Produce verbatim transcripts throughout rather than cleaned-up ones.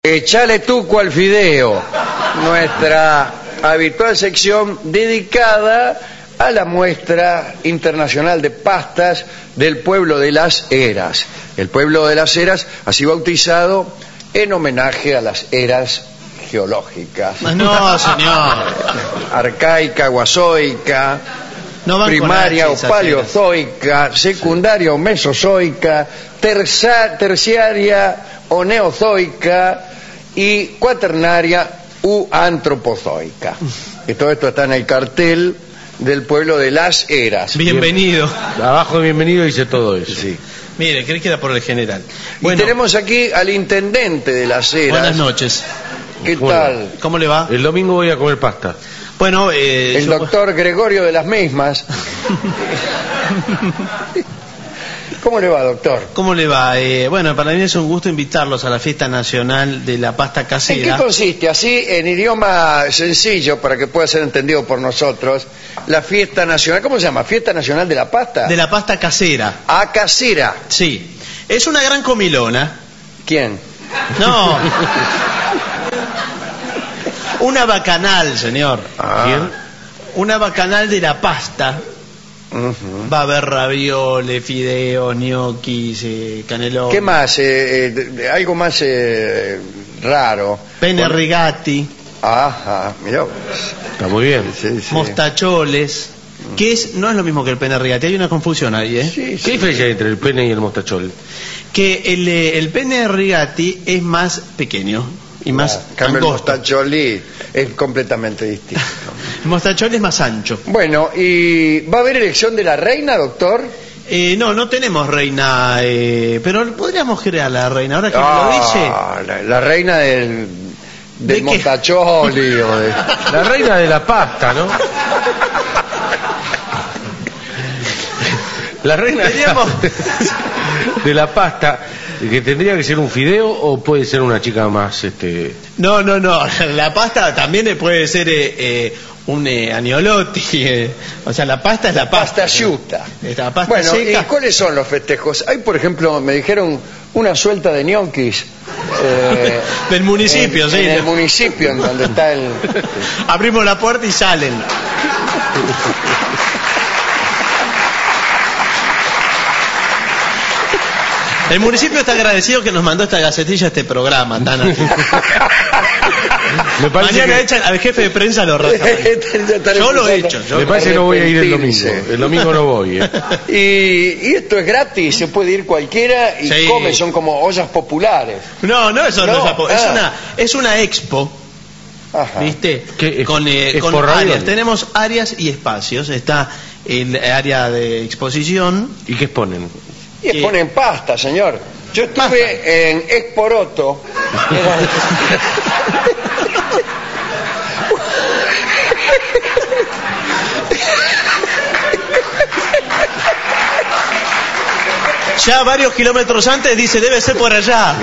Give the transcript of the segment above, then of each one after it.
Echale tuco al fideo, nuestra habitual sección dedicada a la muestra internacional de pastas del pueblo de Las Heras. El pueblo de Las Heras, así bautizado en homenaje a las eras geológicas. No, señor. Arcaica, guasoica, no primaria o paleozoica, secundaria o mesozoica, terza, terciaria o neozoica y cuaternaria u antropozoica. Y todo esto está en el cartel del pueblo de Las Heras. Bienvenido. Abajo de bienvenido dice todo eso. Sí. Mire, creí que era por el general. Bueno, y tenemos aquí al intendente de Las Heras. Buenas noches. ¿Qué Bueno, tal? ¿Cómo le va? El domingo voy a comer pasta. Bueno, eh, el yo... doctor Gregorio de las Mismas. ¿Cómo le va, doctor? ¿Cómo le va? Eh, bueno, para mí es un gusto invitarlos a la fiesta nacional de la pasta casera. ¿En qué consiste? Así, en idioma sencillo, para que pueda ser entendido por nosotros, la fiesta nacional, ¿cómo se llama? ¿Fiesta nacional de la pasta? De la pasta casera. Ah, casera. Sí. Es una gran comilona. ¿Quién? No. Una bacanal, señor. Ah. ¿Quién? Una bacanal de la pasta. Uh-huh. Va a haber ravioles, fideos, gnocchis, eh, canelones. ¿Qué más? Eh, eh, algo más eh, raro. Penne rigati. Ajá, mirá. Está muy bien. Sí, sí. Mostacholes. Que es, no es lo mismo que el penne rigati, hay una confusión ahí, ¿eh? Sí, ¿Qué sí. diferencia hay entre el pene y el mostachol? Que el, eh, el penne rigati es más pequeño y más Ah, cambio el angosto. mostaccioli es completamente distinto. El mostachol es más ancho. Bueno, ¿y va a haber elección de la reina, doctor? Eh, no, no tenemos reina, eh, pero podríamos crear la reina. Ahora que me lo Ah, la, la reina del, ¿De del qué? mostacholi. o de- La reina de la pasta, ¿no? La reina de la, Teníamos- de la pasta, que tendría que ser un fideo o puede ser una chica más, este... No, no, no. La pasta también puede ser eh, eh, un eh, agnolotti. eh. O sea, la pasta es la pasta. Pasta asciutta. Esta pasta Bueno, ¿y seca. cuáles son los festejos? Hay, por ejemplo, me dijeron una suelta de ñoquis. eh, Del municipio, en, sí. En el municipio, en donde está el... Abrimos la puerta y salen. El municipio está agradecido que nos mandó esta gacetilla, este programa. Tan Me parece Mañana que, echan al jefe de prensa, lo raja. Yo lo he hecho. Yo me parece que no voy a ir el domingo. arrepentirse. El domingo no voy, ¿eh? Y, y esto es gratis, se puede ir cualquiera y Sí. come, son como ollas populares. No, no, eso no, No, es, apo- es ah. una es una expo, Ajá. ¿viste? ¿Qué es? Con, eh, ¿Es con por radio? áreas. Tenemos áreas y espacios. Está el área de exposición. ¿Y qué exponen? Y exponen pasta, señor. Yo estuve Pasta. en Exporoto. Ya varios kilómetros antes dice, debe ser por allá.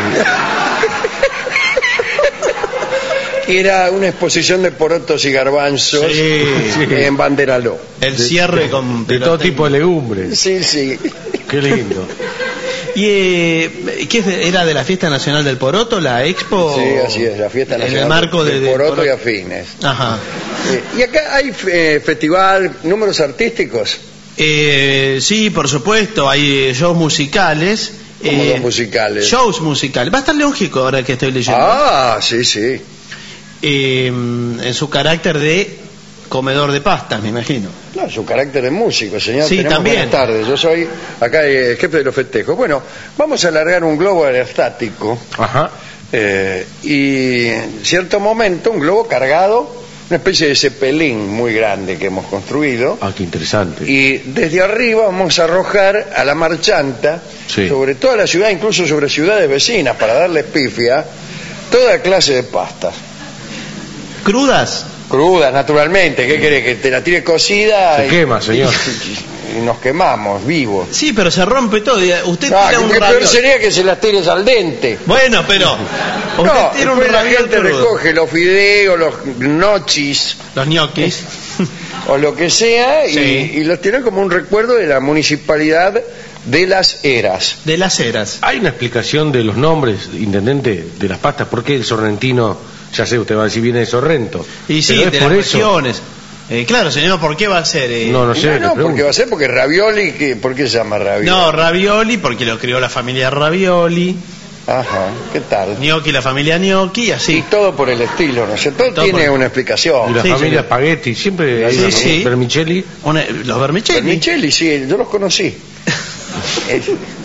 Era una exposición de porotos y garbanzos Sí. en Banderaló. El cierre con... De todo tipo de legumbres. Sí, sí. Qué lindo. ¿Y eh, qué es de- era de la Fiesta Nacional del Poroto, la expo? Sí, así es, la fiesta En nacional el marco de, del del poroto y afines. Ajá. Eh, y acá hay eh, festival, números artísticos, Eh, sí, por supuesto, hay eh, shows musicales. como eh, los musicales. Shows musicales. Va a estar lógico ahora que estoy leyendo. Ah, sí, sí. Eh, en su carácter de comedor de pastas, me imagino. No, su carácter de músico, señor. Sí, Tenemos también. Buenas tardes, yo soy acá el jefe de los festejos. Bueno, vamos a alargar un globo aerostático Ajá. eh, y en cierto momento un globo cargado, una especie de cepelín muy grande que hemos construido, Ah, qué interesante. y desde arriba vamos a arrojar a la marchanta Sí. sobre toda la ciudad, incluso sobre ciudades vecinas, para darle pifia, toda clase de pastas. ¿Crudas? Crudas, naturalmente. ¿Qué querés? Que te la tire cocida. Se y, quema, señor. Y, y nos quemamos vivos. Sí, pero se rompe todo. y Usted Ah, tira un qué peor raviol. sería que se las tires al dente. Bueno, pero usted No, tira un después la raviol gente crudo. recoge los fideos, los gnocchis Los ñoquis. o lo que sea y, Sí. y los tienen como un recuerdo de la municipalidad de las Heras. De las Heras. ¿Hay una explicación de los nombres, intendente, de las pastas? ¿Por qué el sorrentino, ya sé, usted va a decir viene de Sorrento? Y sí, pero es de por las eso. regiones. Eh, claro, señor, ¿por qué va a ser? Eh? No, no sé. No, le no, pregunto. porque va a ser porque ravioli, ¿qué? ¿Por qué se llama ravioli? No, ravioli, porque lo crió la familia Ravioli. Ajá, ¿qué tal? Gnocchi, la familia Gnocchi, Y así. todo por el estilo, ¿no sé? Todo, Todo tiene por- una Y explicación. la Sí, familia señor. Spaghetti, siempre hay Sí, una, sí. vermicelli. Una- los vermicelli. Vermicelli, sí, yo los conocí. Eh,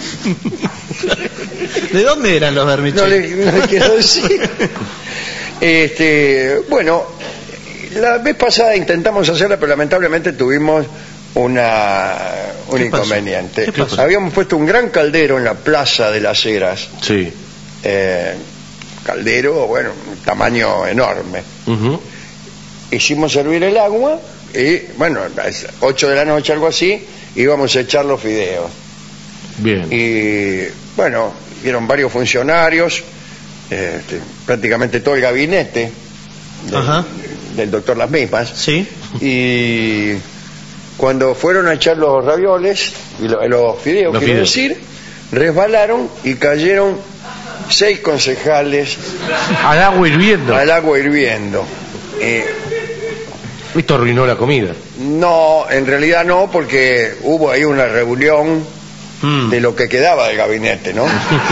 ¿De dónde eran los no, vermicelli? le, no le quiero decir. Este, bueno, la vez pasada intentamos hacerla, pero lamentablemente tuvimos una, un ¿Qué pasó? inconveniente. ¿Qué pasó? Habíamos puesto un gran caldero en la plaza de las Heras. Sí. Eh, caldero, bueno, un tamaño enorme. Ujú. Hicimos servir el agua y, bueno, a las ocho de la noche, algo así, íbamos a echar los fideos. Bien. Y, bueno, vieron varios funcionarios, este, prácticamente todo el gabinete del, Ajá. del doctor Las Mismas. Sí. Y cuando fueron a echar los ravioles, y lo- los fideos, Los quiero fideos. decir, resbalaron y cayeron seis concejales Al agua hirviendo. al agua hirviendo. Eh, Esto arruinó la comida. no, en realidad no, porque hubo ahí una reunión Mm. de lo que quedaba del gabinete, ¿no?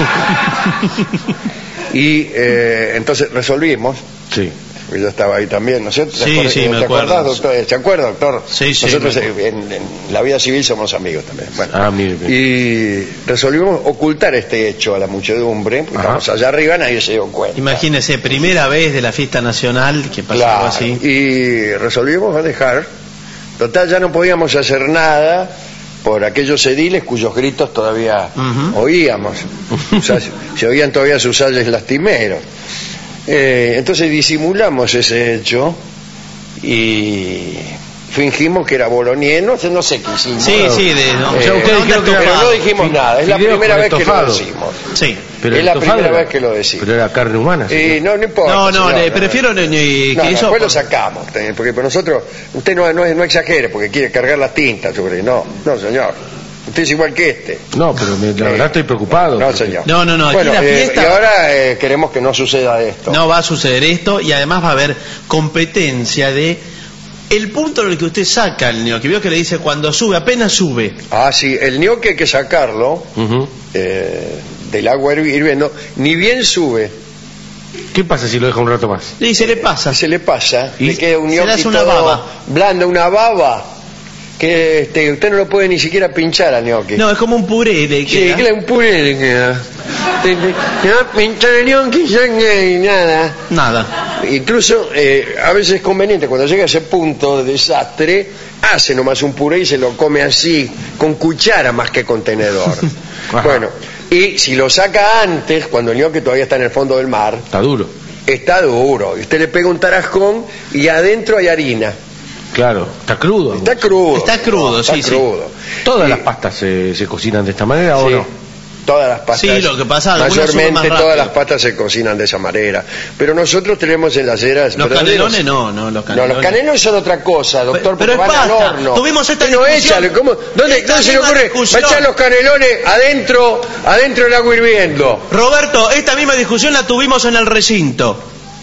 Y eh, entonces resolvimos, Sí. yo estaba ahí también, ¿no es cierto? ¿Te Sí, acuerdas- sí, ¿te me acordás, acuerdo. doctor? ¿Se acuerda, doctor? Sí, sí, Nosotros me eh, en, en la vida civil somos amigos también. Bueno, Ah, mire, mire. y resolvimos ocultar este hecho a la muchedumbre, porque Ajá. estamos allá arriba, nadie se dio cuenta. Imagínese, primera vez de la fiesta nacional que pasó Claro, algo así. y resolvimos dejar. Total, ya no podíamos hacer nada por aquellos ediles cuyos gritos todavía Ujú. oíamos. O sea, se oían todavía sus ayes lastimeros. Eh, entonces disimulamos ese hecho y fingimos que era bolonieno, no sé qué hicimos. Sí, sí, de, no, Eh, o sea, ustedes dijeron que era- pero no dijimos nada, es la Fideos primera con vez que lo estofado. decimos. Sí. Pero Es el la estofado primera era- vez que lo decimos. Pero era carne humana. Y señor. no, no importa. No, no, señor, le prefiero ni- ni- No, que no, eso. después lo sacamos, te- porque para nosotros, usted no, no, no exagere, porque quiere cargar las tintas sobre. No, no, señor. Usted es igual que este. No, pero me- la Eh, verdad estoy preocupado. No, porque- señor. No, no, no, aquí Bueno, la eh, fiesta- y ahora eh, queremos que no suceda esto. No va a suceder esto y además va a haber competencia de el punto en el que usted saca el gnocchi. Veo que le dice cuando sube, apenas sube. Ah, sí, el gnocchi hay que sacarlo Ujú. eh, del agua hirvi- hirviendo, ni bien sube, ¿Qué pasa si lo deja un rato más? Y se le pasa. se le pasa, Y le queda un se le gnocchi hace una todo baba. blando, una baba, que este, usted no lo puede ni siquiera pinchar al gnocchi. No, es como un puré le Sí, queda. que le un puré le queda. Te- te- te va a pinchar el gnocchi ya y nada. Nada. Incluso eh, a veces es conveniente, cuando llega a ese punto de desastre, hace nomás un puré y se lo come así, con cuchara más que con tenedor. Ajá. Bueno, y si lo saca antes, cuando el gnocchi todavía está en el fondo del mar, Está duro. está duro. Y usted le pega un tarascón y adentro hay harina. Claro, está crudo. Está crudo. Está crudo, está sí, sí. crudo. ¿Todas Y- las pastas se, se cocinan de esta manera o Sí, no? todas las pastas. Sí, lo que pasa, algunas suben mayormente más rápido. todas las pastas se cocinan de esa manera. Pero nosotros tenemos en las Heras Los verdaderos- canelones no, no, los No, canelones. los canelones son otra cosa, doctor, Pero- pero porque es van al pasta. horno. Tuvimos esta Pero discusión. échale, ¿cómo? ¿Dónde, Esta dónde se le misma ocurre? discusión. Va a echar los canelones adentro, adentro del agua hirviendo. Roberto, esta misma discusión la tuvimos en el recinto.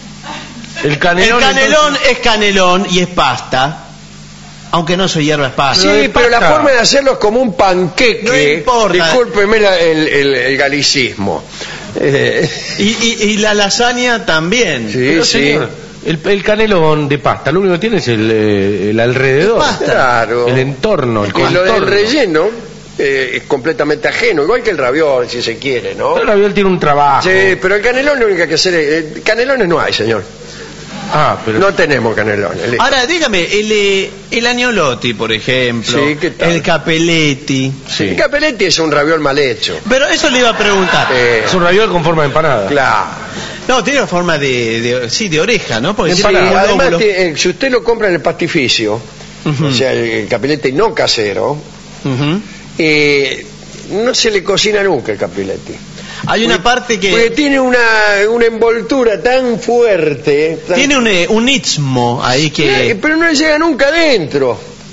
El El canelón. canelón entonces- es canelón y es pasta. Aunque no soy hierba, es pasta. Sí, de pero la pasta. forma de hacerlo es como un panqueque. No importa. Discúlpeme la- el, el- el galicismo. Eh, Y, y- y la lasaña también. sí, Pero, sí. señor, el, el canelón de pasta, lo único que tiene es el, eh, el alrededor. Es pasta. Claro. El entorno, el Y lo del contorno. relleno eh, es completamente ajeno, igual que el raviol, si se quiere, ¿no? El raviol tiene un trabajo. Sí, pero el canelón lo único que hay que hacer es... eh, canelones no hay, señor. Ah, pero No tenemos canelones. listo. Ahora, dígame, el, eh, el agnolotti, por ejemplo. Sí, ¿qué tal? El capelletti. sí. El capelletti es un raviol mal hecho. Pero eso le iba a preguntar. Eh, Es un raviol con forma de empanada. claro. No, tiene forma de, de- sí, de oreja, ¿no? Porque Sí, tiene como un además, lóbulo. te- eh, si usted lo compra en el pastificio, Ujú. o sea, el, el capelletti no casero, Ujú. eh, no se le cocina nunca el capelletti. Hay una parte Porque que tiene una, una envoltura tan fuerte. tan- tiene un, eh, un istmo ahí Eh, que... pero no le llega nunca adentro.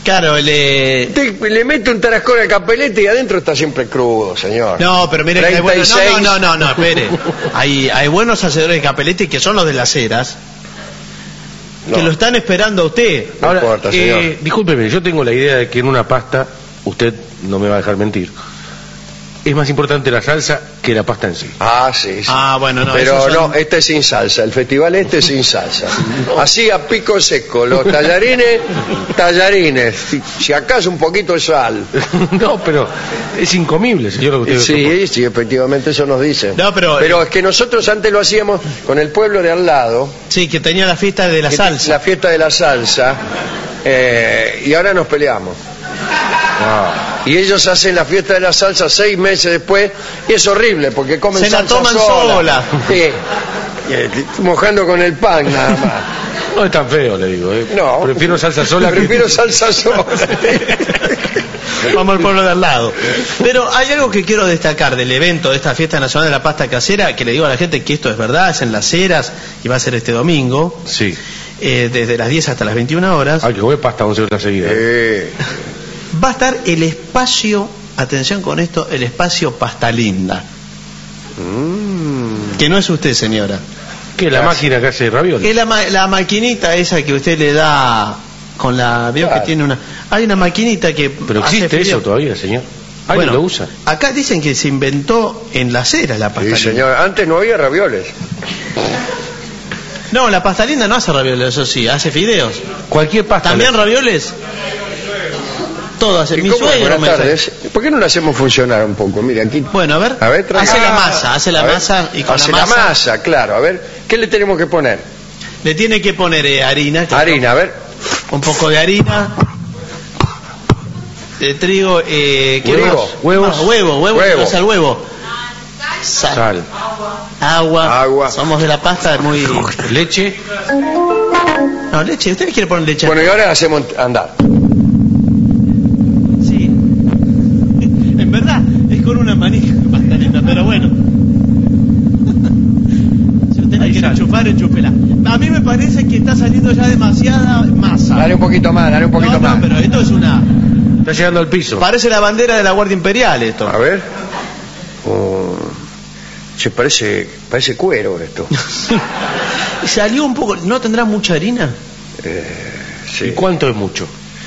Claro, le... Usted le mete un tarascón al capelete y adentro está siempre crudo, señor. No, pero mire que hay buenos... treinta y seis. No, no, no, no, espere. Hay, hay buenos hacedores de capelete que son los de las Heras, que No. lo están esperando a usted. No Ahora, importa, eh, señor. discúlpeme, yo tengo la idea de que en una pasta, usted no me va a dejar mentir, es más importante la salsa que la pasta en sí. Ah, sí, sí. Ah, bueno, no, Pero esos son- no, este es sin salsa. El festival este es sin salsa. Así a pico seco. Los tallarines, tallarines. Si, si acaso un poquito de sal. No, pero es incomible, señor. Lo que usted Sí, sí, efectivamente eso nos dicen. No, pero- es que nosotros antes lo hacíamos con el pueblo de al lado. Sí, que tenía la fiesta de la que- salsa. La fiesta de la salsa. eh, y ahora nos peleamos. Ah, Y ellos hacen la fiesta de la salsa seis meses después y es horrible porque comen Se la salsa toman sola. sola. Sí. Eh, mojando con el pan nada más. no es tan feo, le digo. eh. No. Prefiero salsa sola que... Prefiero salsa sola. Vamos al pueblo de al lado. Pero hay algo que quiero destacar del evento de esta fiesta nacional de la pasta casera, que le digo a la gente que esto es verdad, es en Las Heras y va a ser este domingo, Sí. eh, desde las diez hasta las veintiuna horas. Ay, que voy pasta once horas seguidas. Eh, Va a estar el espacio, atención con esto, el espacio Pasta Linda, mm. que no es usted, señora. ¿Qué? ¿La Gracias. máquina que hace ravioles? Es la, ma- la maquinita esa que usted le da con la... Veo Claro. que tiene una... Hay una maquinita que... Pero hace existe fideo. eso todavía, señor. ¿Alguien Bueno, lo usa? acá dicen que se inventó en Las Heras la pasta Sí, linda. señor. Antes no había ravioles. No, la pasta linda no hace ravioles, eso sí, hace fideos. Cualquier pasta. ¿También le- ravioles? Todo hace. ¿Y Mi cómo? suegro Buenas me hace. tardes. ¿Por qué no la hacemos funcionar un poco? Mire, aquí. Bueno, a ver, A ver, trae- hace la Ah, masa, hace la a ver. masa y con Hace la masa, masa, claro. A ver, ¿qué le tenemos que poner? le tiene que poner eh, harina, claro, Harina, a ver. un poco de harina, de trigo, eh, ¿qué Huevo, más? huevos. No, huevo, huevo, Huevo. o sea, el huevo. Sal, Sal. Agua. Agua. Somos de la pasta muy... Leche. No, leche, ¿usted le quiere poner leche? Bueno, y ahora hacemos andar. Sí. En verdad, es con una manija pasta linda, pero bueno. Si usted la Ahí quiere sale. enchufar, enchúfela. A mí me parece que está saliendo ya demasiada masa. Dale un poquito más, dale un poquito no, no, más. pero esto es una... Está llegando al piso. Parece la bandera de la Guardia Imperial esto. A ver. Oh, che, parece, parece cuero esto. Salió un poco... ¿No tendrá mucha harina? Eh, sí. ¿Y cuánto es mucho?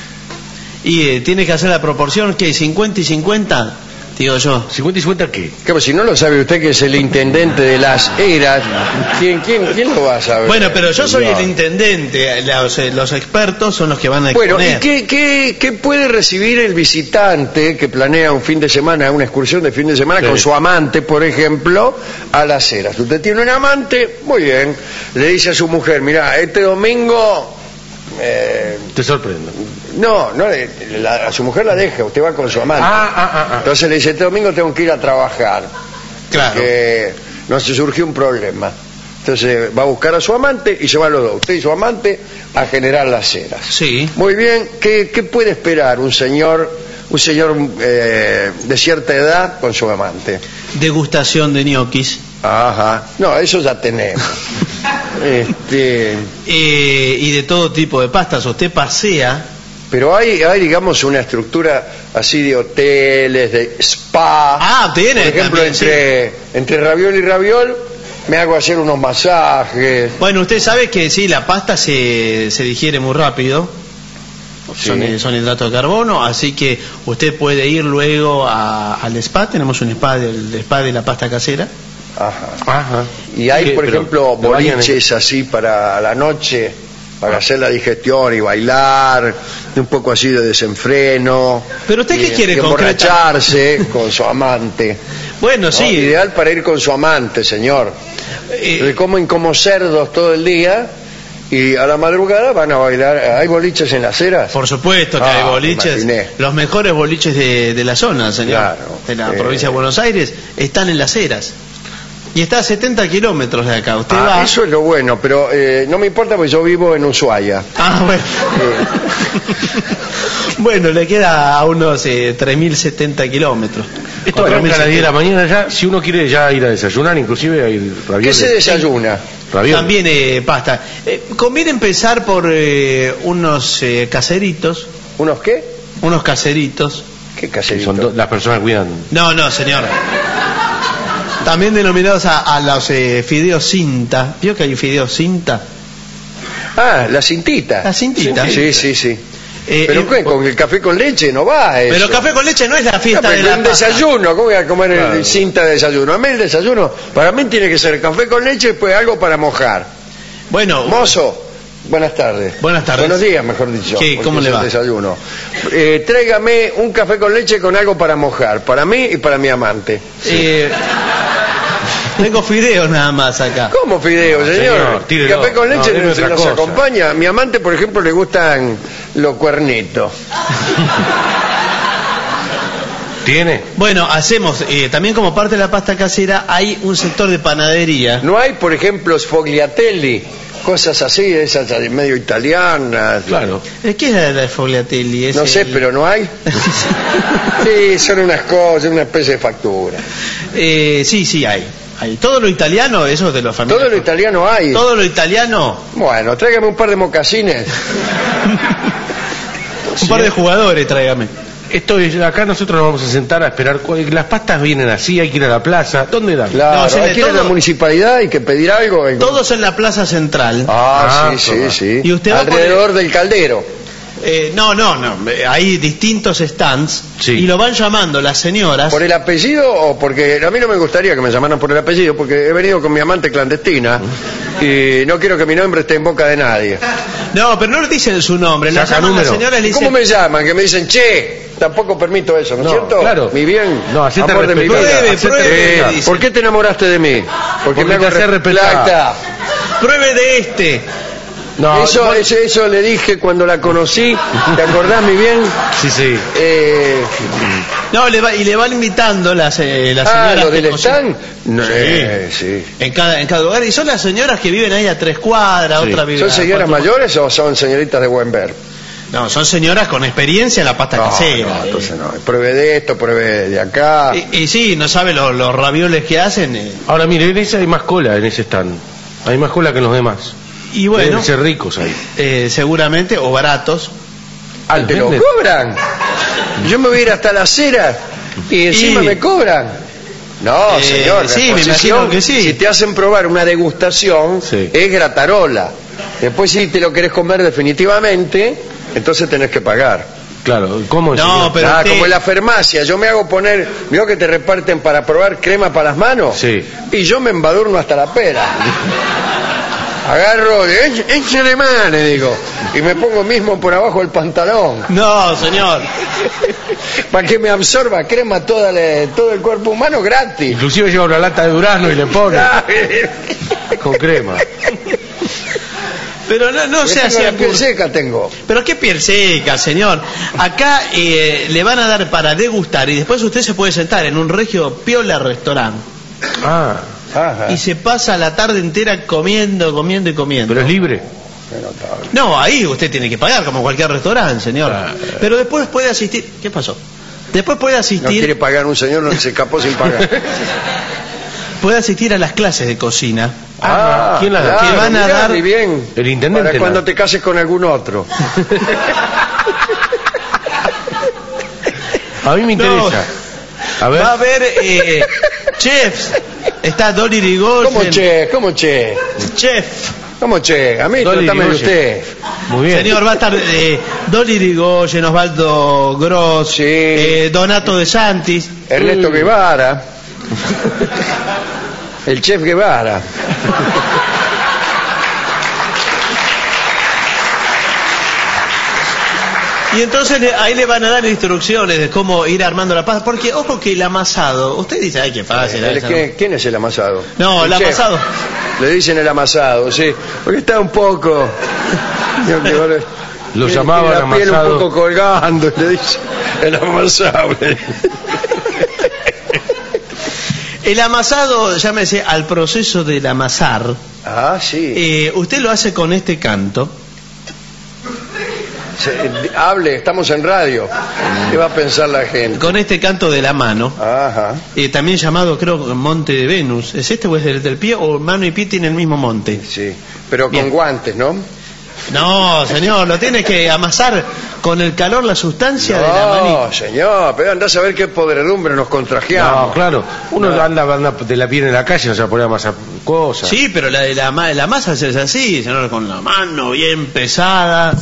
Y eh, tiene que hacer la proporción, ¿qué? ¿cincuenta y cincuenta? Digo yo. ¿cincuenta y cincuenta qué? ¿Qué, pues, si no lo sabe usted que es el intendente de Las Heras, ¿quién, quién, quién lo va a saber? Bueno, pero yo soy No. el intendente, los, eh, los expertos son los que van a Bueno, exponer. ¿y qué, qué, qué puede recibir el visitante que planea un fin de semana, una excursión de fin de semana Sí. con su amante, por ejemplo, a Las Heras? Usted tiene un amante, muy bien, le dice a su mujer, mira, este domingo... eh, Te sorprendo. no, no, le- la- a su mujer la deja, usted va con su amante. Ah, ah, ah, ah. Entonces le dice, este domingo tengo que ir a trabajar. Claro. Que no se surgió un problema. Entonces va a buscar a su amante y se van los dos, usted y su amante, a generar Las Heras. Sí. Muy bien, ¿qué, qué puede esperar un señor, un señor eh, de cierta edad con su amante? Degustación de ñoquis. Ajá. No, eso ya tenemos. este, Eh, y de todo tipo de pastas. Usted pasea. pero hay, hay, digamos, una estructura así de hoteles, de spa. Ah, tiene Por ejemplo, también, entre, entre raviol y raviol me hago hacer unos masajes. Bueno, usted sabe que sí, la pasta se, se digiere muy rápido. Sí. Son, son hidratos de carbono, así que usted puede ir luego a- al spa. Tenemos un spa del el spa de la pasta casera. Ajá. Ajá. Y hay, ¿Qué? por Pero, ejemplo, ¿lo bañan en- boliches así para la noche, para hacer la digestión y bailar, un poco así de desenfreno. Pero usted, ¿qué y- quiere y concretar? emborracharse con su amante. Bueno, ¿no? sí. Ideal para ir con su amante, señor. eh, Le comen como cerdos todo el día y a la madrugada van a bailar. ¿Hay boliches en las Heras? por supuesto que Ah, hay boliches. imaginé. Los mejores boliches de, de la zona, señor. Claro. De la Eh. provincia de Buenos Aires. Están en Las Heras. Y está a setenta kilómetros de acá. Usted Ah, va... eso es lo bueno, pero eh, no me importa porque yo vivo en Ushuaia. Ah, bueno. Bueno, le queda a unos eh, tres mil setenta kilómetros. Esto Cuatro mil arranca a las diez de la setenta. mañana ya. Si uno quiere ya ir a desayunar, inclusive hay ¿Qué ravioles. se desayuna? Ravioles. También eh, pasta. Eh, conviene empezar por eh, unos eh, caseritos ¿Unos qué? Unos caseritos. ¿Qué Sí, caseritos? son do- las personas cuidan. No, no, señor. También denominados a, a los eh, fideos cinta. ¿Vio que hay fideos cinta? Ah, la cintita. La cintita. Sí, sí, sí. Eh, Pero eh, ¿qué? Con el café con leche no va eso. Pero café con leche no es la No, fiesta pero de la un pasta. desayuno, ¿cómo voy a comer Claro. el cinta de desayuno? A mí el desayuno, para mí tiene que ser café con leche y después algo para mojar. Bueno, Mozo, buenas tardes. Buenas tardes. Buenos días, mejor dicho. ¿Qué? porque ¿Cómo es le el va? desayuno. Eh, tráigame un café con leche con algo para mojar, para mí y para mi amante. eh, tengo fideos nada más acá. ¿Cómo fideo, señor? señor, tírelo. Café con leche No, deme no, otra nos cosa. acompaña. A mi amante, por ejemplo, le gustan los cuernitos. ¿Tiene? Bueno, hacemos, eh, también como parte de la pasta casera, hay un sector de panadería. No hay, por ejemplo, sfogliatelli, cosas así, esas medio italianas. Claro. Eh, ¿Qué es la de Fogliatelli? Es No sé, el- pero no hay. Sí, son unas cosas, una especie de factura. Eh, sí, sí, hay. hay. Todo lo italiano, eso es de los familiares. Todo lo italiano hay. Todo lo italiano, Bueno, tráigame un par de mocasines. un par de jugadores, tráigame. Esto es, acá nosotros nos vamos a sentar a esperar. cu- Las pastas vienen así, hay que ir a la plaza. ¿Dónde dan? Claro, No, sí, hay de que ir a la todo. municipalidad, hay que pedir algo. hay- Todos en la plaza central. Ah, Ah, sí, sí, toma. sí. Y usted va alrededor del caldero. Eh, no, no, no. eh, Hay distintos stands Sí. y lo van llamando las señoras. ¿Por el apellido o porque a mí no me gustaría que me llamaran por el apellido porque he venido con mi amante clandestina y no quiero que mi nombre esté en boca de nadie? No, pero no le dicen su nombre. Las Saca llaman las número. señoras y le ¿Cómo dicen. me llaman? Que me dicen, che, tampoco permito eso, ¿no es No, cierto? claro. Mi bien, No, hacete amor de mi vida. respetar. Pruebe, Hacete pruebe, respetar. dice. ¿Por qué te enamoraste de mí? Porque, Porque me hago te hace re- respetar. Ahí está. Pruebe de este. No, eso, vos- eso, eso le dije cuando la conocí. ¿Te acordás, mi bien? Sí, sí. Eh, No, le va, y le van invitando las, eh, las ah, señoras. ¿lo que del cocinan. stand? No, Sí. eh, sí. En cada, en cada lugar. Y son las señoras que viven ahí a tres cuadras, Sí. otra vive ¿Son a señoras cuatro- mayores o son señoritas de buen ver? No, son señoras con experiencia en la pasta No, casera. no, entonces no. Pruebe de esto, pruebe de acá. Y, y sí, no sabe lo- los ravioles que hacen. eh. Ahora mire, en ese hay más cola en ese stand. Hay más cola que en los demás. Y bueno, Deben ser ricos ahí. eh, seguramente, o baratos. Ah, ¿te lo venden. cobran? Yo me voy a ir hasta la acera y encima Y- me cobran. No, Eh, señor, sí, me exposición, imagino que sí. Si te hacen probar una degustación, Sí. es gratarola. Después, si te lo querés comer definitivamente, entonces tenés que pagar. Claro, ¿cómo es? No, señor? pero ah, usted- como en la farmacia, yo me hago poner, veo que te reparten para probar crema para las manos, Sí. y yo me embadurno hasta la pera. Agarro, "Éch- échale mano", le digo, y me pongo mismo por abajo el pantalón, No, señor. para que me absorba crema toda la- todo el cuerpo humano gratis. Inclusive lleva una lata de durazno y le pone con crema. Pero no, no Porque se tengo hacía la piel por- seca tengo. Pero qué piel seca, señor. Acá eh, le van a dar para degustar y después usted se puede sentar en un regio piola restaurante Ah, Ajá. y se pasa la tarde entera comiendo, comiendo y comiendo. pero es libre. No, ahí usted tiene que pagar como cualquier restaurante, señor. Pero después puede asistir. ¿Qué pasó? Después puede No asistir, quiere pagar un señor, no se escapó sin pagar. puede asistir a las clases de cocina. Ah, ¿quién la da? claro, Que van a mirá, dar- muy bien. El intendente Para la- cuando te cases con algún otro. A mí me No. interesa. A ver. Va a haber eh, chefs. Está Dolly Rigoyen. ¿Cómo che? ¿Cómo che? Chef. ¿Cómo che? A mí Dolly tratame de Rigoyen. usted. Muy bien. Señor, va a estar eh, Dolly Rigoyen, Osvaldo Gross, Sí. eh, Donato de Santis. Ernesto Guevara. El chef Guevara. Y entonces le- ahí le van a dar instrucciones de cómo ir armando la pasta. Porque, ojo que el amasado, usted dice, ay, qué fácil. El- esa, ¿qué- ¿Quién es el amasado? No, el chef. amasado. Le dicen el amasado, sí. Porque está un poco... Yo que ahora- Lo tiene- llamaban tiene la piel un amasado. poco colgando, le dice el amasado. El amasado, llámese al proceso del amasar. Ah, sí. Eh, usted lo hace con este canto. Se- eh, hable, estamos en radio. ¿Qué va a pensar la gente? Con este canto de la mano. Ajá. Eh, también llamado, creo, Monte de Venus. ¿Es este o es del, del pie? ¿O mano y pie tienen el mismo monte? Sí, pero con Bien. guantes, ¿no? No, señor, lo tiene que amasar con el calor, la sustancia de la manita. No, señor, pero andás a ver qué podredumbre nos contrajeamos. No, claro. Uno No. anda, anda de la piel en la calle, no se va a poner a amasar cosas. Sí, pero la, la, ma- la masa es así, señor, con la mano bien pesada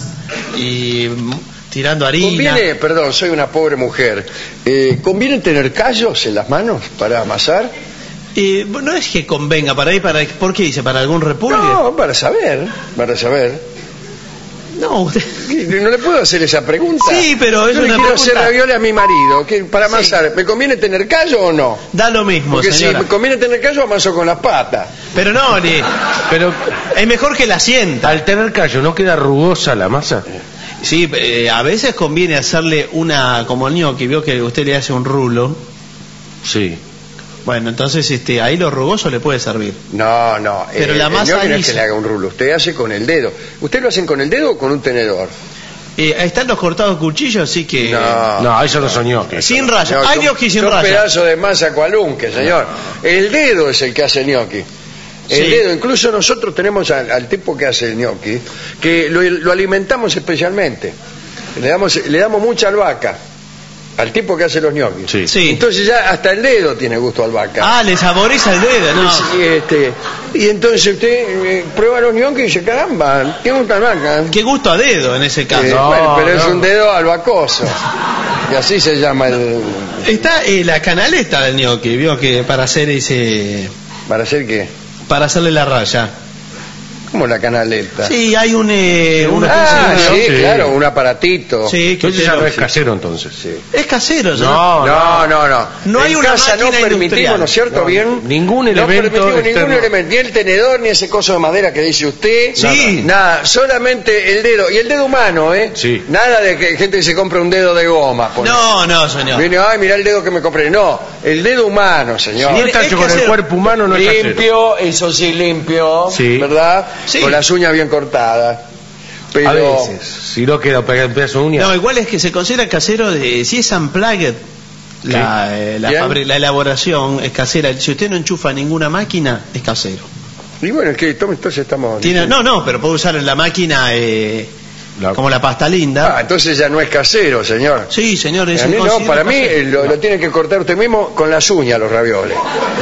y mm, tirando harina. ¿Conviene, perdón, soy una pobre mujer, eh, ¿conviene tener callos en las manos para amasar? Y no es que convenga para ahí, para, ¿por qué dice? ¿Para algún repulgue? No, para saber, para saber. No, usted... ¿No le puedo hacer esa pregunta? Sí, pero es Yo le una quiero pregunta- hacer ravioles a mi marido, que para Sí. amasar, ¿me conviene tener callo o no? Da lo mismo, Porque señora. si me conviene tener callo, amaso con las patas. Pero no, ni... Pero es mejor que la sienta. al tener callo, ¿no queda rugosa la masa? Sí, eh, a veces conviene hacerle una, como el ñoqui, vio que usted le hace un rulo. Sí. Bueno, entonces este, ahí lo rugoso le puede servir. No, no. Pero la el masa ñoqui no es lisa. que le haga un rulo, usted hace con el dedo. ¿Usted lo hacen con el dedo o con un tenedor? Eh, están los cortados cuchillos, así que... No. No, eso no soñó. Sin raya. No, Hay son- ñoqui sin son raya. pedazos de masa cualunque, señor. El dedo es el que hace el ñoqui. El Sí. dedo, incluso nosotros tenemos al, al tipo que hace el ñoqui, que lo, lo alimentamos especialmente. Le damos, le damos mucha albahaca al tipo que hace los ñoquis. Sí. Sí. Entonces ya hasta el dedo tiene gusto a albahaca. Ah, le saboriza el dedo, ¿no? Y, este, y entonces usted eh, prueba los ñoquis y dice, caramba, tiene gusto a albahaca. Qué gusto a dedo en ese caso. Eh, No, bueno, pero es no. un dedo albacoso. Y así se llama el... Está eh, la canaleta del ñoqui, vio que para hacer ese... ¿Para hacer qué? para hacerle la raya. Como la canaleta. Sí, hay un... Eh, uno que Ah, se- sí, Sí. claro, un aparatito. Sí, que Entonces usted ya no lo- es casero entonces. Sí. Es casero, ¿no? No, No, no, no. No hay en una casa no máquina permitimos, industrial. ¿no es cierto? No, Bien. ningún No elemento permitimos ningún externo. elemento, ni el tenedor, ni ese coso de madera que dice usted. Sí. Nada, solamente el dedo. Y el dedo humano, ¿eh? Sí. Nada de que gente que se compra un dedo de goma. por No, no, señor. Viene, ay, mirá el dedo que me compré. No, el dedo humano, señor. Si no Mire, está es hecho con el casero. cuerpo humano, no es casero. Limpio, eso sí, limpio, Sí. ¿verdad? Sí. Con las uñas bien cortadas. Pero, A veces, si no queda pegado un pedazo de uña. No, igual es que se considera casero de, si es unplugged, la, eh, la, Bien. fabri- la elaboración es casera. Si usted no enchufa ninguna máquina, es casero. y bueno, es que tome, entonces estamos... Tiene, no, no, pero puede usar la máquina eh, La- como la pasta Ah, linda. entonces ya no es casero, señor. Sí, señor, A eso mí no, considero para mí casero. eh, lo, lo tiene que cortar usted mismo con las uñas los ravioles.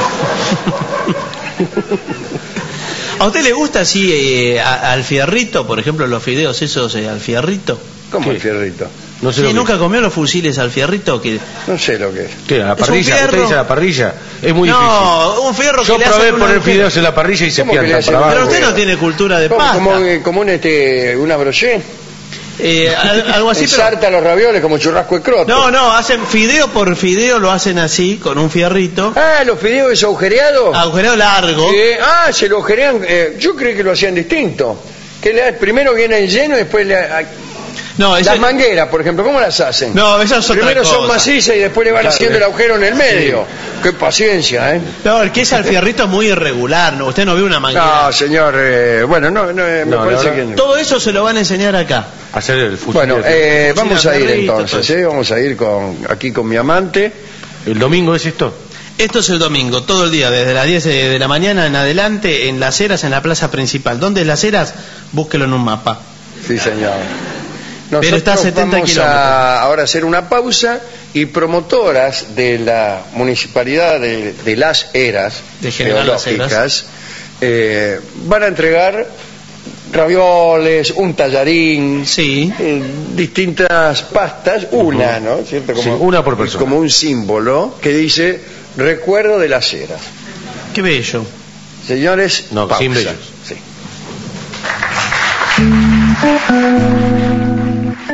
¿A usted le gusta así eh, a- al fierrito, por ejemplo, los fideos esos eh, al fierrito? ¿Cómo ¿Qué? el fierrito? No sé Sí, lo que ¿nunca comió los fusiles al fierrito? Que... No sé lo que es. ¿Qué? ¿A la Es un parrilla? fierro. ¿Usted dice a la parrilla? Es muy no, un fierro difícil. que Yo le probé hacen un poner agujero. fideos en la parrilla y se ¿Cómo que le piantan hacen para un Pero abajo. usted no tiene cultura de ¿Cómo, pasta. como, eh, como un, este, una brochet? Eh, al- algo así, pero... Ensarta los ravioles como churrasco de croto. No, no, hacen fideo por fideo, lo hacen así, con un fierrito, Ah, los fideos esos agujereados. agujereo largo. Eh, ah, se lo agujerean. eh, yo creí que lo hacían distinto. Que le, primero viene el lleno y después le, a- No, eso- las mangueras, por ejemplo, ¿cómo las hacen? no, esas son Primero otra son cosa. macizas y después le van Claro, haciendo eh. el agujero en el medio. Qué paciencia, ¿eh? No, el que es al fierrito es muy irregular, ¿no? Usted no ve una manguera. No, señor, eh, bueno, no, no, eh, me No, parece no, que no. no. Todo eso se lo van a enseñar acá. Hacer el fusil. Bueno, eh, Fusil vamos a a ir perrito, entonces, todo ¿eh? Vamos a ir con aquí con mi amante. ¿El domingo es esto? Esto es el domingo, todo el día, desde las diez de la mañana en adelante, en Las Heras, en la plaza principal. ¿Dónde es Las Heras? Búsquelo en un mapa. Sí, señor. Pero está a Nosotros setenta vamos kilómetros. a ahora hacer una pausa y promotoras de la municipalidad de, de Las Heras, De General Las geológicas, eh, van a entregar ravioles, un tallarín, Sí. eh, distintas pastas, una, ¿no? ¿Cierto? Sí, una por persona. Como un símbolo que dice recuerdo de Las Heras. Qué bello. Señores, No, pausa. sin bellos. Sí.